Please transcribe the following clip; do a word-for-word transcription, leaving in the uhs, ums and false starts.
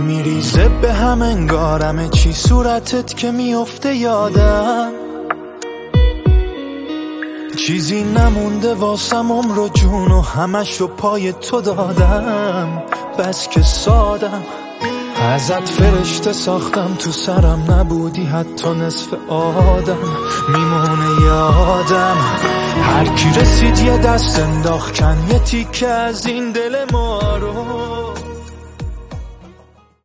میریزه به هم انگارمه چی صورتت که میفته یادم، چیزی نمونده واسم عمر و جون و همشو پای تو دادم. بس که سادم ازت فرشته ساختم، تو سرم نبودی حتی نصف آدم. میمونه یادم هر کی رسید یه دست انداخت کن یه تیکه از این دل ما رو.